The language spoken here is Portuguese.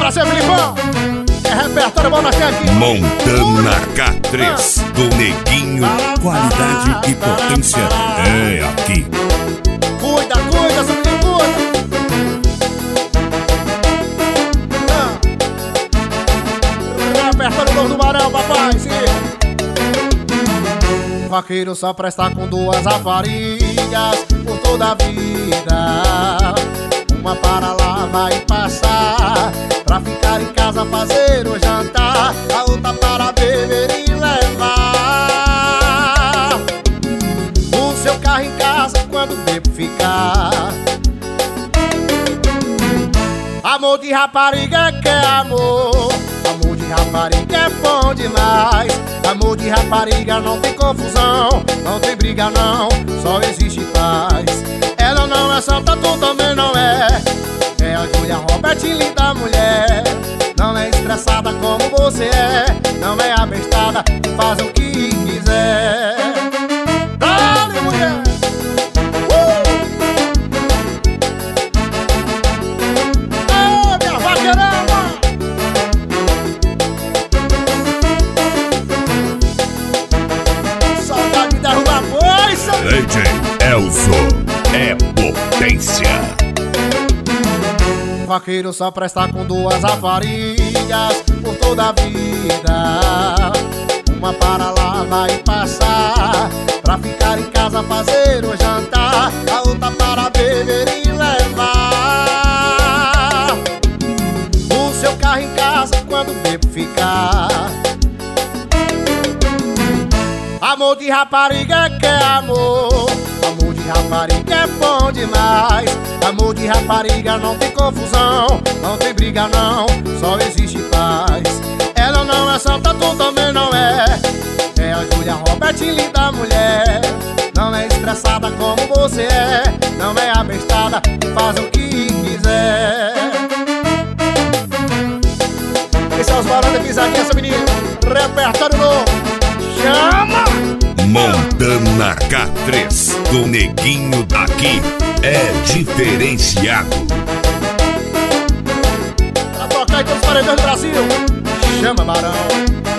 pra ser Filipão. É repertório bom naquele aqui. Montana K3 do Neguinho. Qualidade e potência é aqui. Cuida, seu menino, cuida. Repertório novo do Barão, papai, sim. Vaqueiro só presta com duas raparigas por toda a vida. Uma para lá vai passar, pra ficar em casa fazer o jantar. A outra para beber e levar o seu carro em casa quando bebo ficar. Amor de rapariga que é amor, amor de rapariga é bom demais. Amor de rapariga não tem confusão, não tem briga não, só existe paz. Ela não é santa, tu também não é. É a Julia Roberts, linda mulher. Não é estressada como você é, não é abestada, faz o que quiser. Dale, mulher! Minha vaqueirama! Saudade de derrubar coisa! DJ Elzo é potência. Vaqueiro só presta com duas raparigas por toda a vida. Uma para lá vai passar, pra ficar em casa fazer o jantar. A outra para beber e levar o seu carro em casa quando bebo ficar. Amor de rapariga que é amor, amor de rapariga é bom demais. Amor de rapariga não tem confusão, não tem briga não, só existe paz. Ela não é santa, tu também não é. É a Julia Roberts, linda mulher. Não é estressada como você é, não é abestada, faz o que quiser. Esse é os barões da pisadinha, essa menina. Repertório novo, chama! Montana K3 do Neguinho daqui é diferenciado. Pra tocar em todos os paredões do Brasil, chama, Barão.